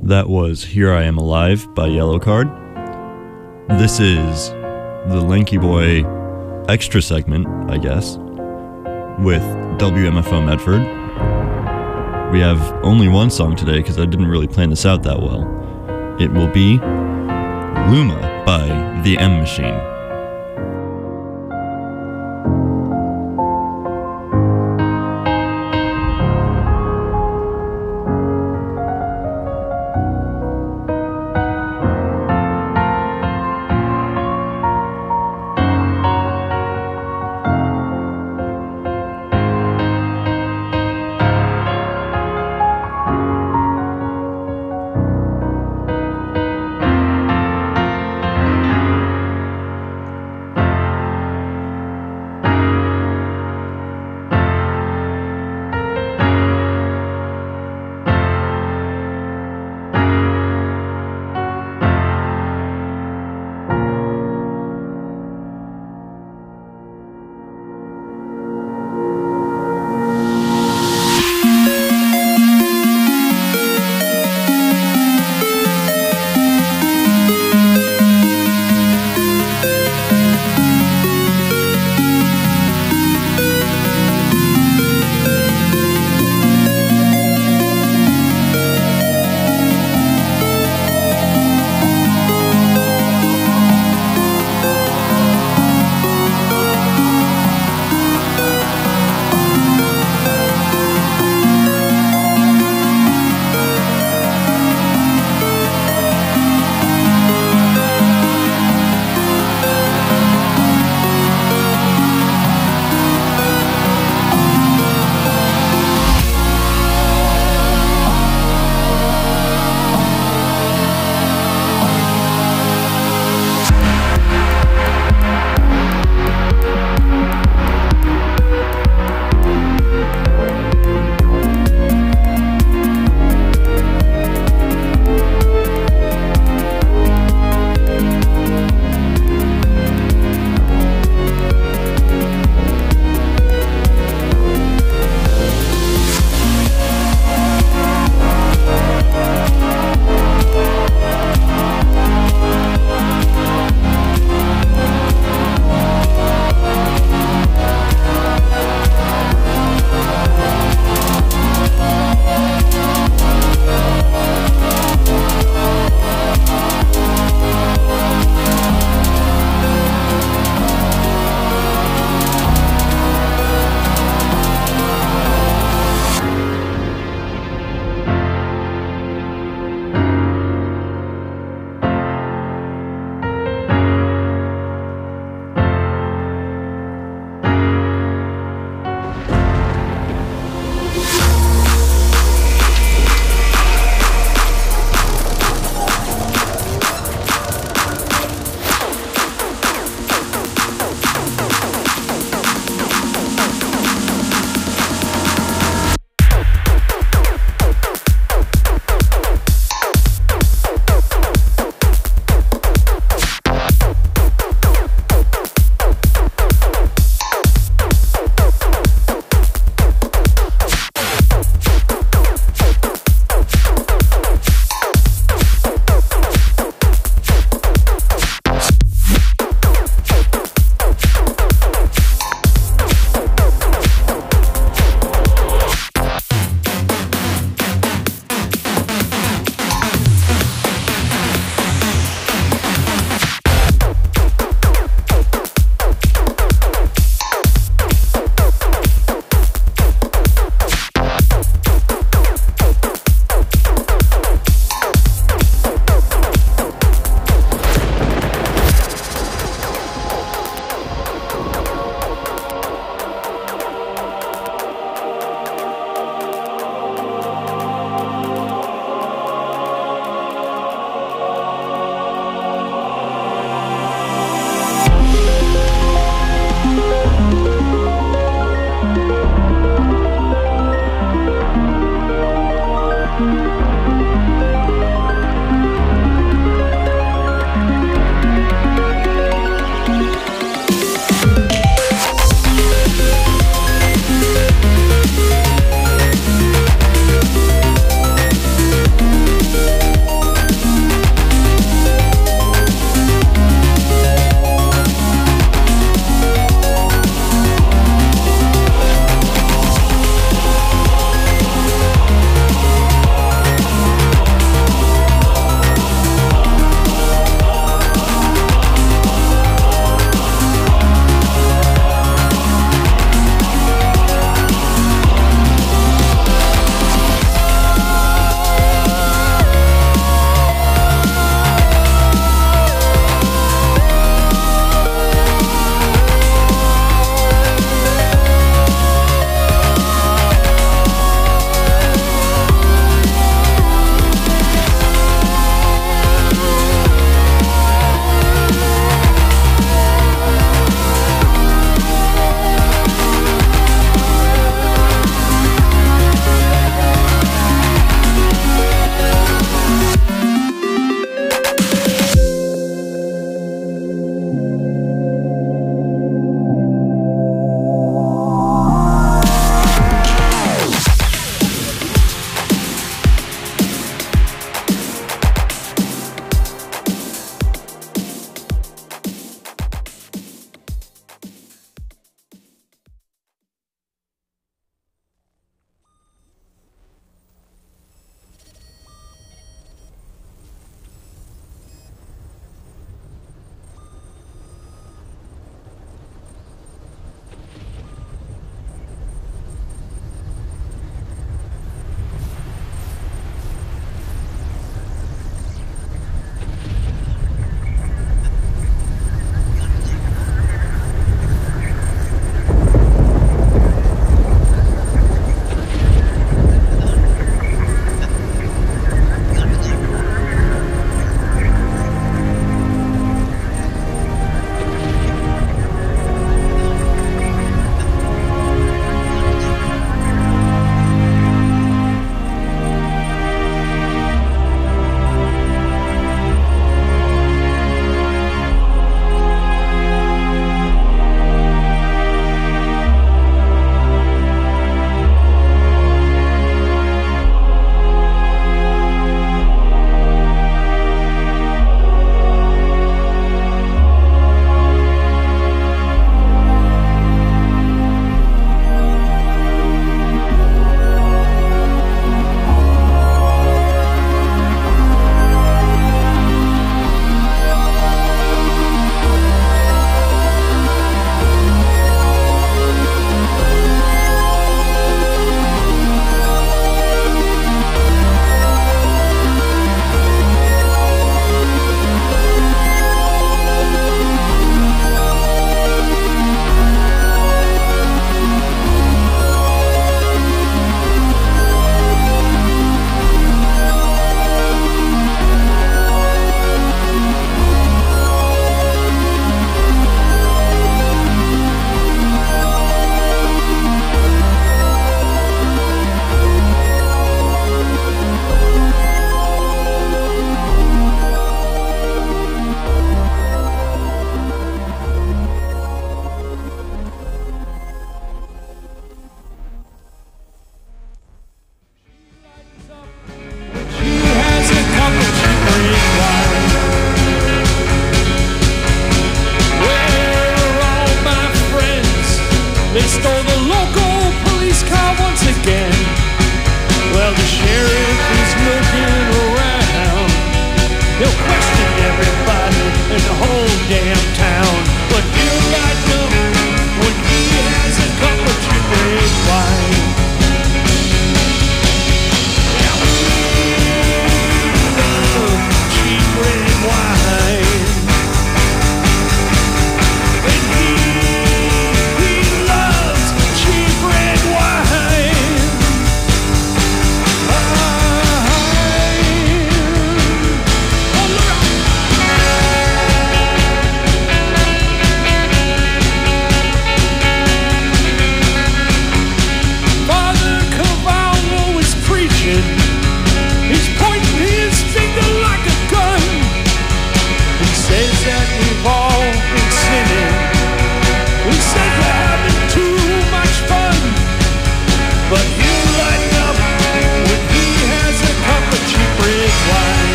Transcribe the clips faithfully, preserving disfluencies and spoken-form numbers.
That was Here I Am Alive by Yellowcard. This is the Lanky Boy extra segment, I guess, with W M F O Medford. We have only one song today because I didn't really plan this out that well. It will be Luma by The M Machine.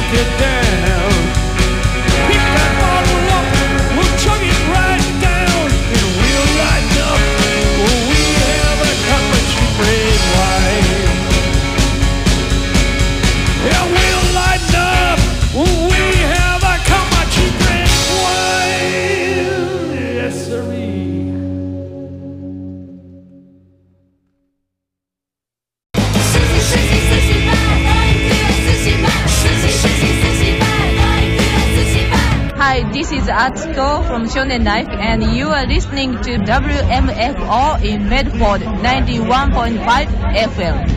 This is Atsuko from Shonen Life, and you are listening to W M F O in Medford, ninety-one point five F M.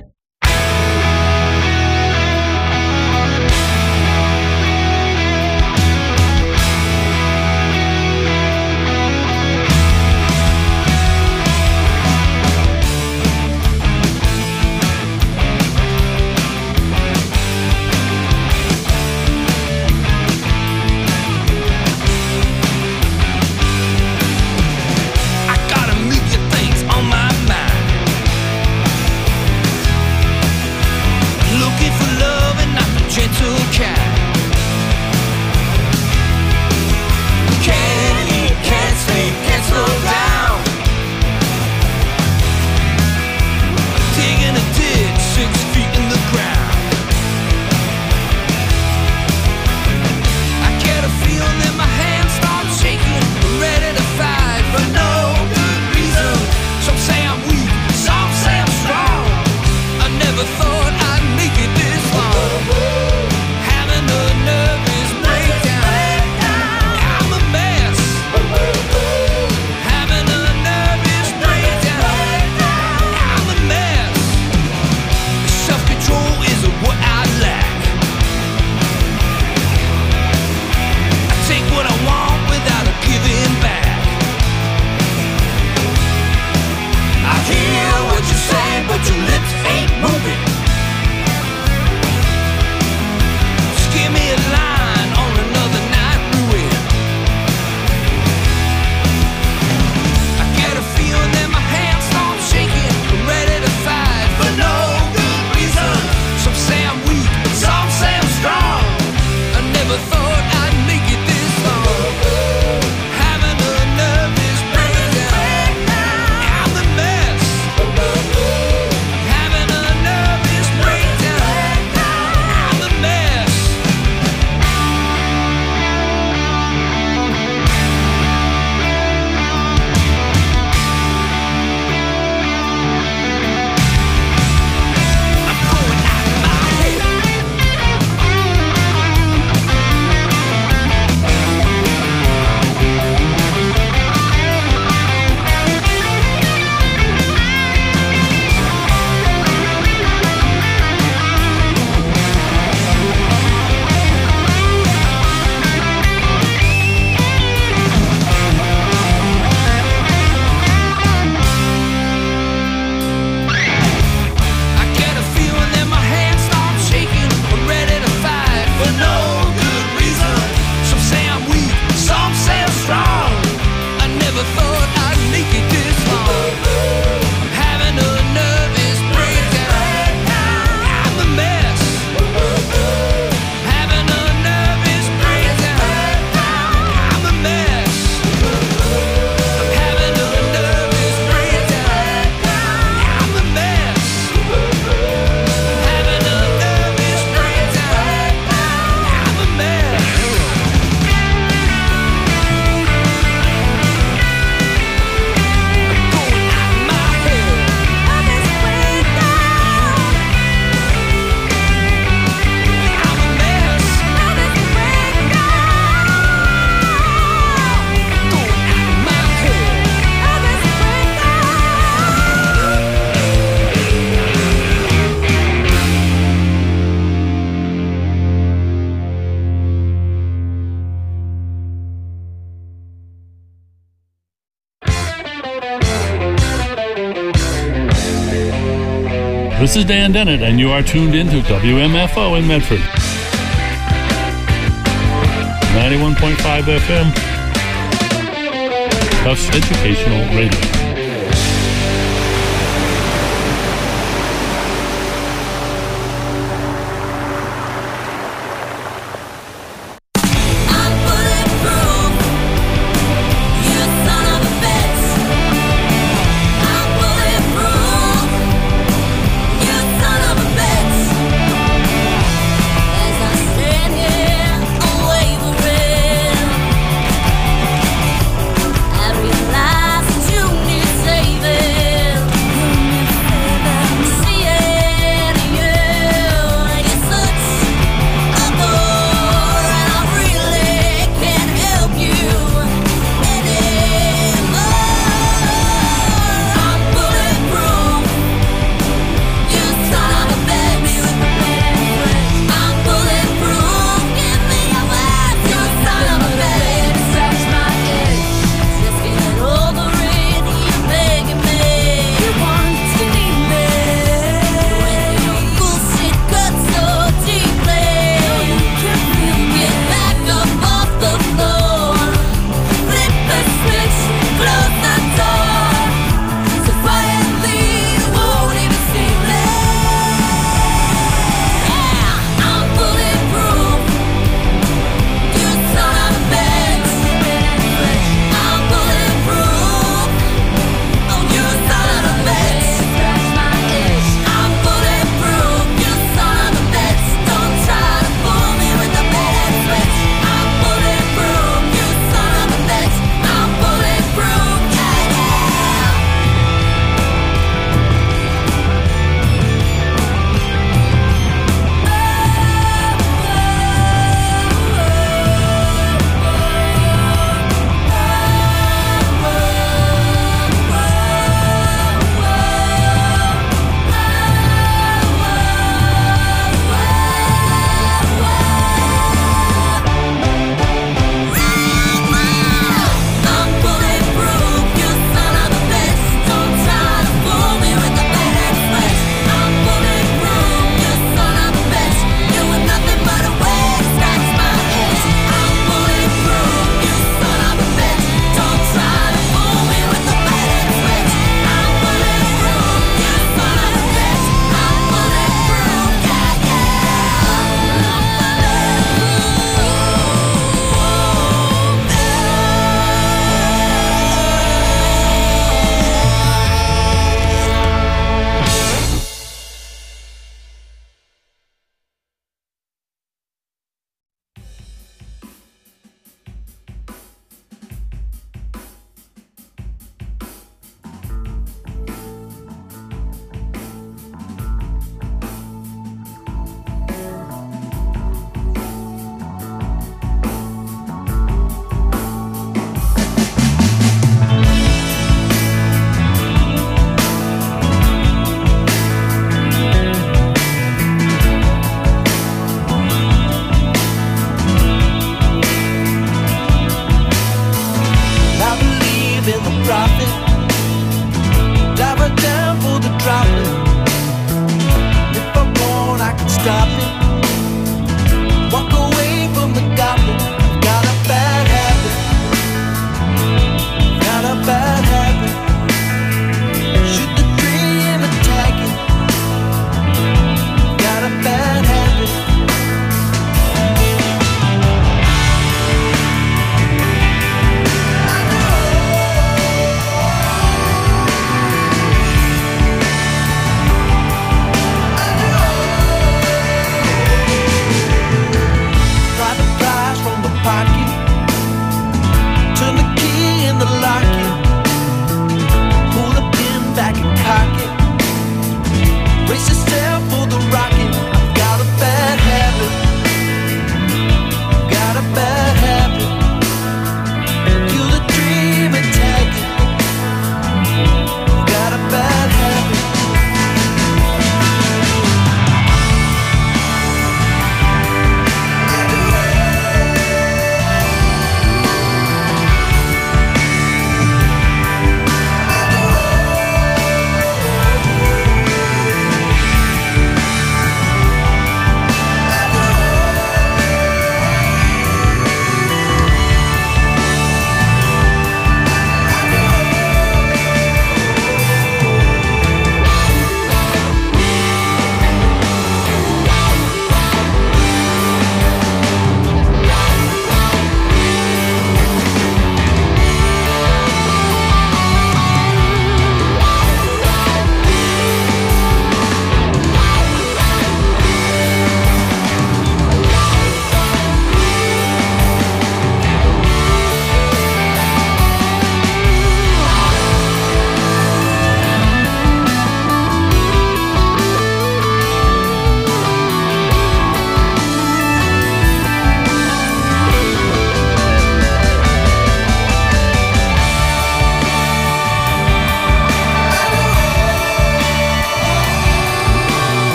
This is Dan Dennett, and you are tuned in to W M F O in Medford. ninety-one point five F M. Tufts Educational Radio.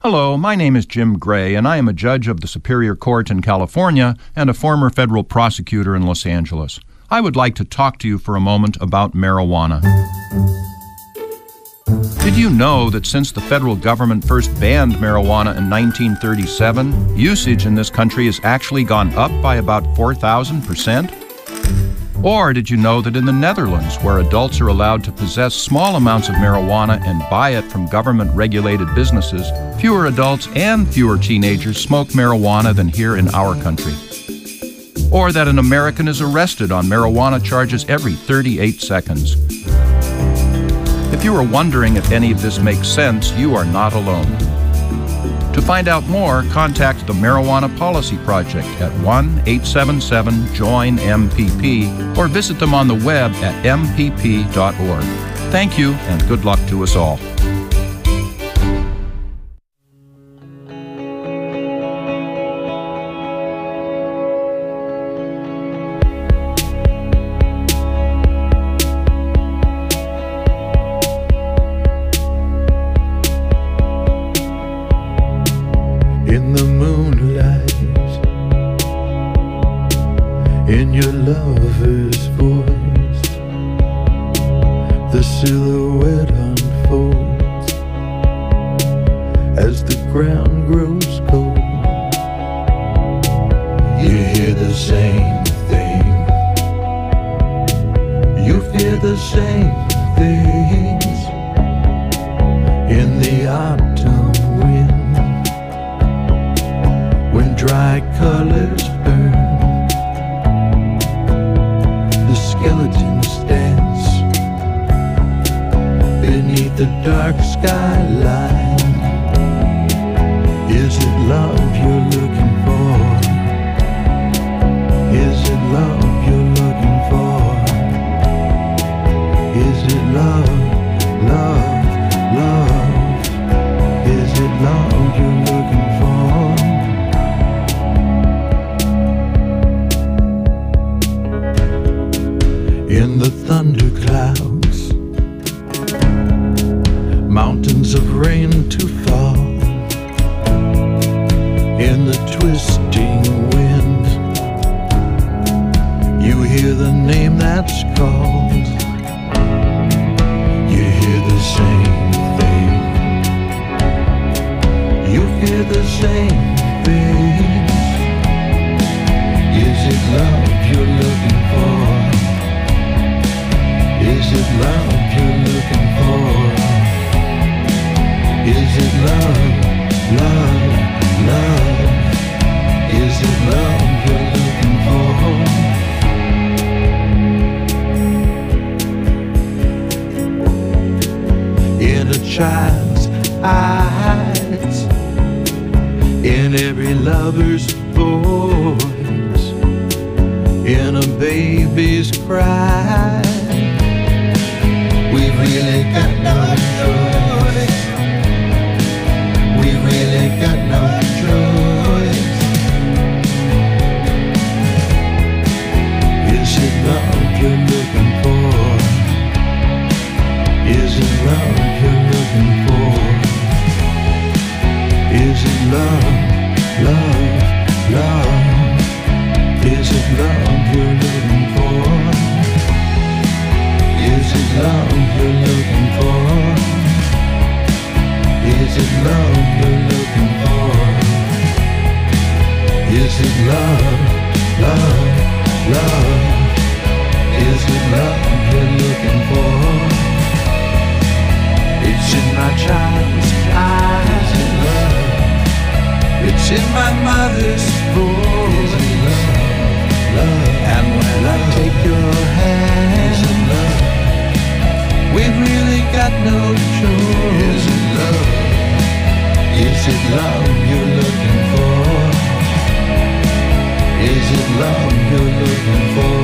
Hello, my name is Jim Gray, and I am a judge of the Superior Court in California and a former federal prosecutor in Los Angeles. I would like to talk to you for a moment about marijuana. Did you know that since the federal government first banned marijuana in nineteen thirty-seven, usage in this country has actually gone up by about four thousand percent? Or did you know that in the Netherlands, where adults are allowed to possess small amounts of marijuana and buy it from government-regulated businesses, fewer adults and fewer teenagers smoke marijuana than here in our country? Or that an American is arrested on marijuana charges every thirty-eight seconds? If you are wondering if any of this makes sense, you are not alone. To find out more, contact the Marijuana Policy Project at one eight seven seven join M P P or visit them on the web at m p p dot org. Thank you, and good luck to us all. In the moonlight, in your lover's voice, the silhouette unfolds as the ground grows cold. You hear the same thing, you fear the same things in the autumn wind. When dry colors burn, the skeletons dance beneath the dark skyline. Is it love you're looking for? Is it love you're looking for? Is it love, love, love? Is it love you're looking for? In the thunderclouds, mountains of rain to fall. In the twisting wind, you hear the name that's called. You hear the same thing, you fear the same thing. Is it love you're looking for? Is it love you're looking for? Is it love, love, love? Is it love you're looking for? In a child's eyes, in every lover's voice, in a baby's cry, we really got no choice. We really got no choice. Is it love you're looking for? Is it love you're looking for? Is it love, love, love? Is it love you're looking for? Is it love you're looking for? Is it love you're looking for? Is it love, love, love? Is it love you're looking for? It's in my child's eyes. Is it love? It's in my mother's voice. Is it love, love? And when I take your hand, is it love? We've really got no choice. Is it love? Is it love you're looking for? Is it love you're looking for?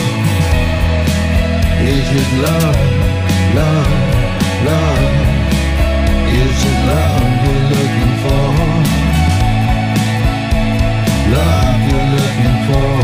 Is it love, love, love? Is it love you're looking for? Love you're looking for?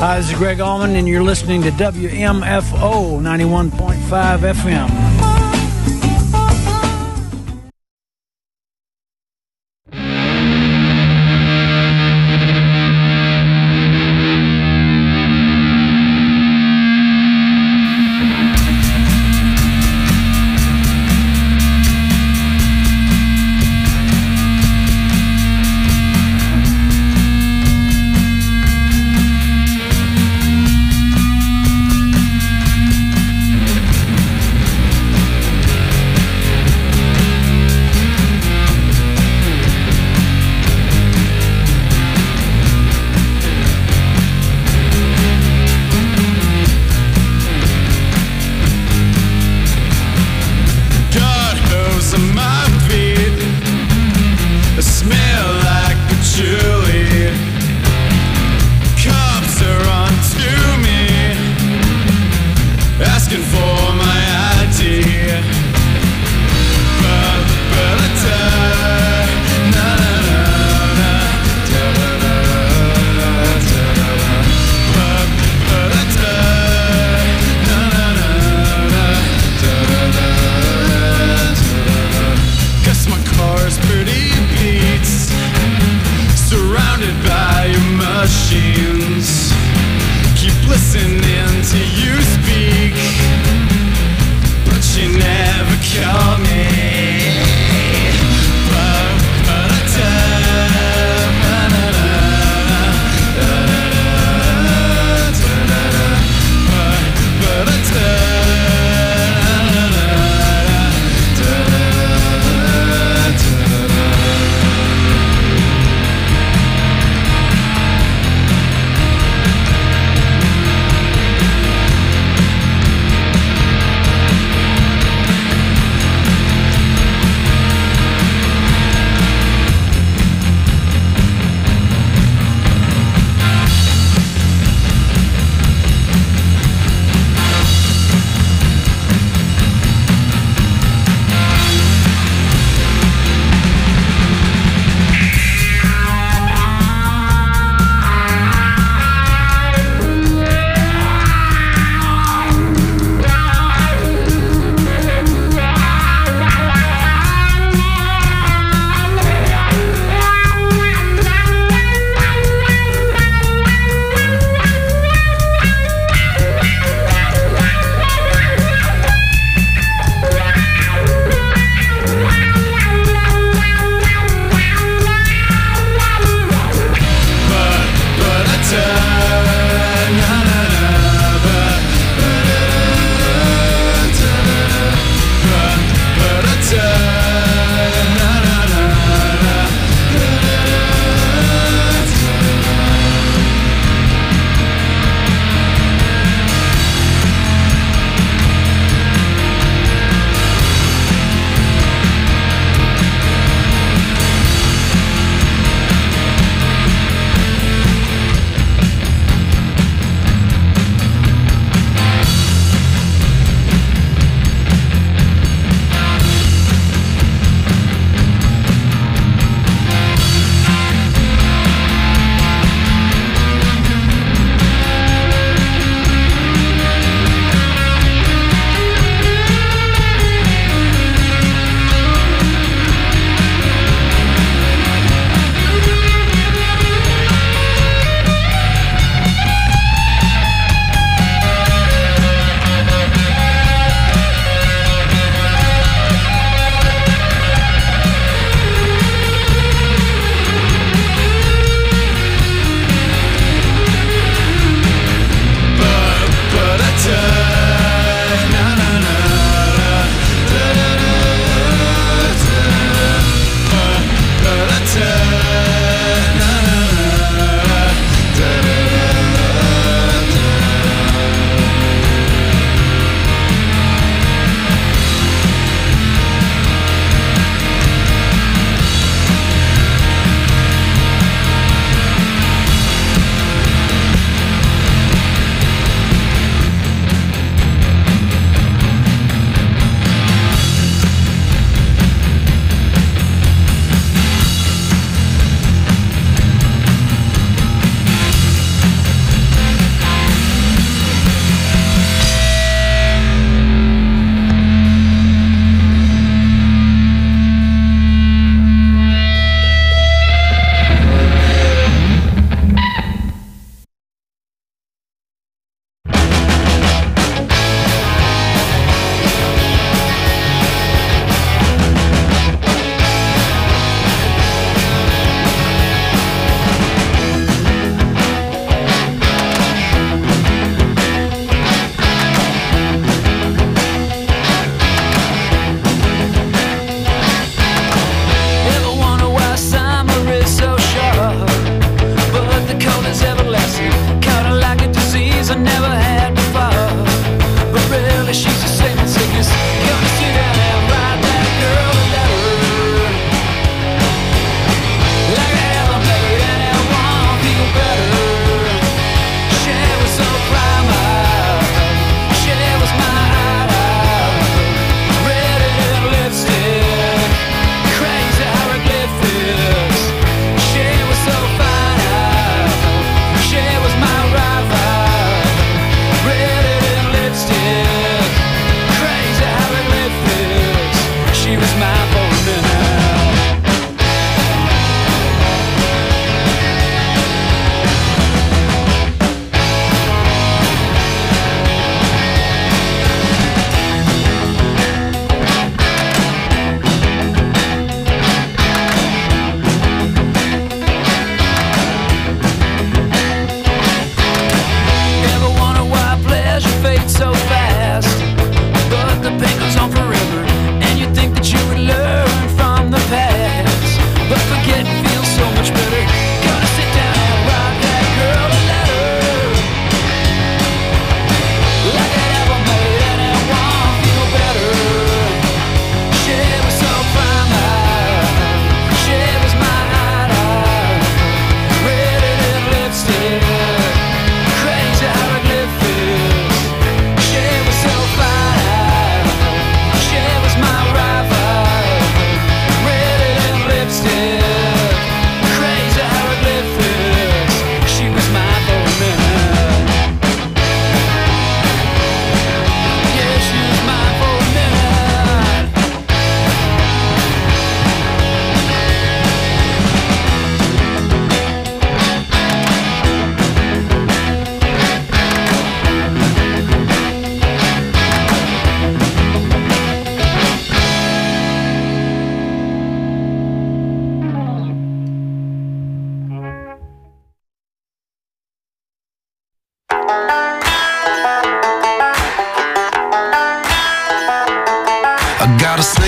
Hi, this is Greg Allman, and you're listening to W M F O ninety-one point five F M. Listening to you speak, but you never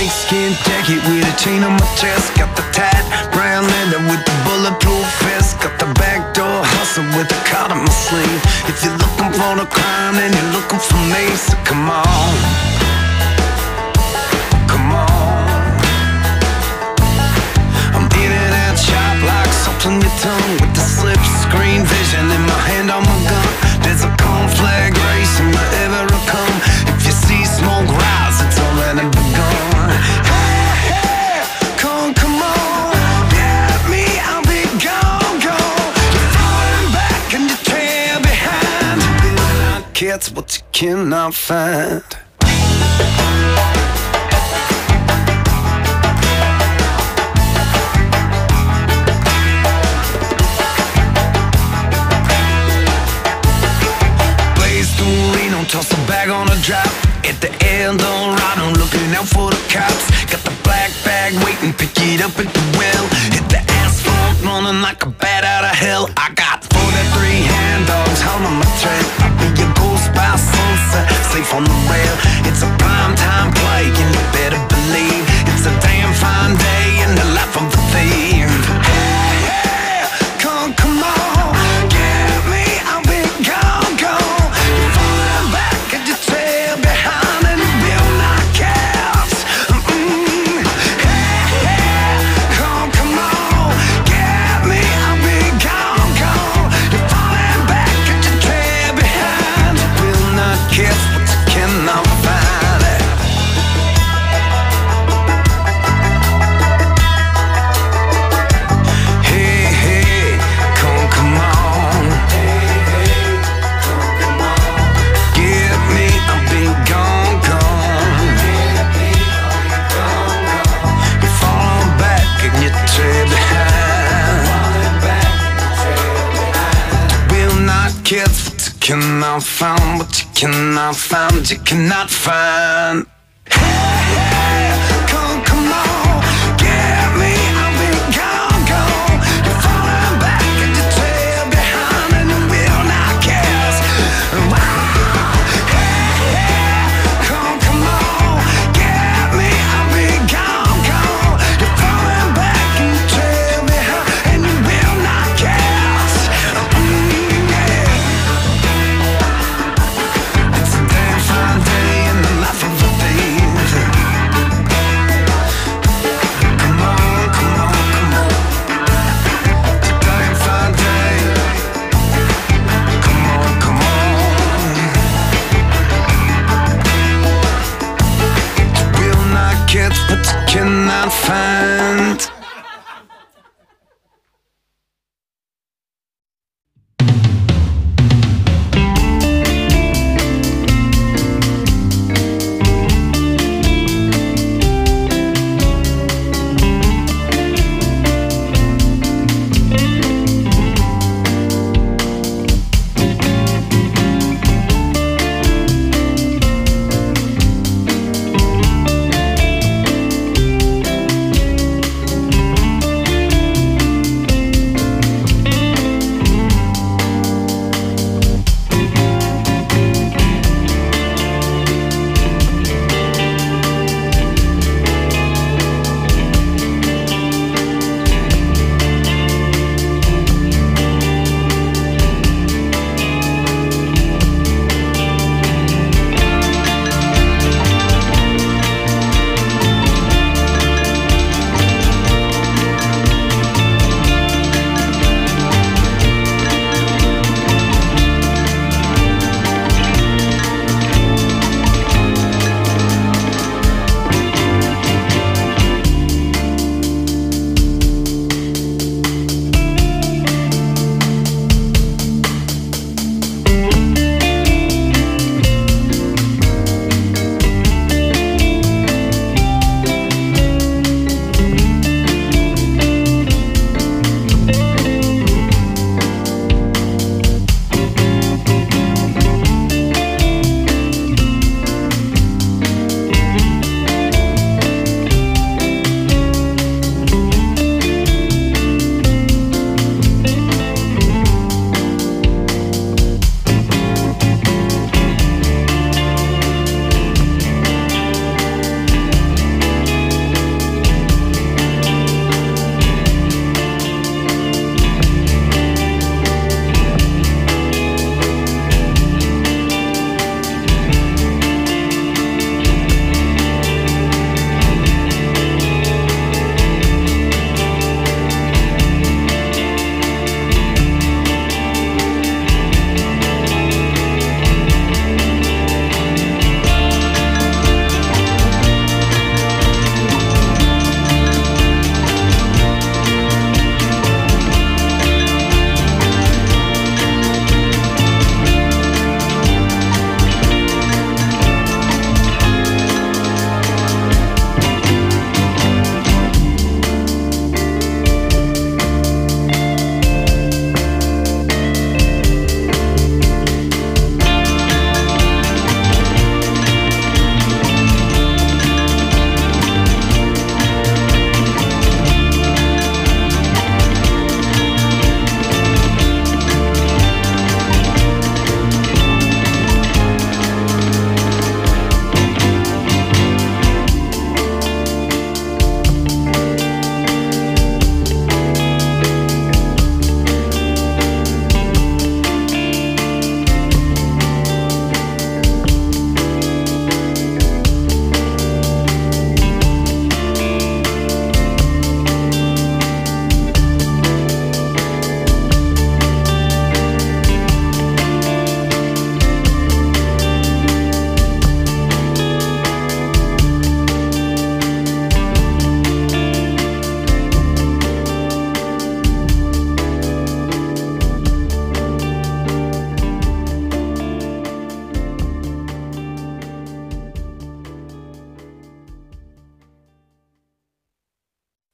snakeskin jacket with a chain on my chest. Got the tight brown leather with the bulletproof vest. Got the backdoor hustle with the card on my sleeve. If you're looking for the crime, then you're looking for me. So come on, come on. I'm in and out sharp like salt on your tongue, with the slip screen vision in my hand on my gun. There's a conflag race in my ever come. If you see smoke rise, it's already begun. Hey, hey, come, come on, get me, I'll be gone, gone. You're falling back and you trail behind. You cannot get what you cannot find. Toss a bag on a drop at the Eldorado, looking out for the cops. Got the black bag waiting, pick it up at the well. Hit the asphalt, running like a bat out of hell. I got forty-three hand dogs holding my trail. I'll be your ghost by sunset, safe on the rail. It's a prime time play, and you better believe it's a damn fine day in the life of the thief. Hey, hey, come, come on, get me, I'll be gone, gone. Cannot find what you cannot find, you cannot find. Hey, hey, come, come on, get me, I'll be gone, gone. You're falling back and you trail behind, and you will not guess. Wow. Hey, hey, come, come on, get me, I'll be gone, gone. You're falling back and you trail behind, and you will not guess. Mm, yeah. It's a damn fine day in the life of a thief.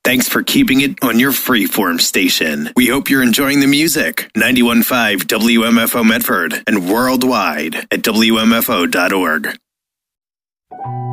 Thanks for keeping it on your freeform station. We hope you're enjoying the music. ninety-one point five W M F O Medford and worldwide at W M F O dot org.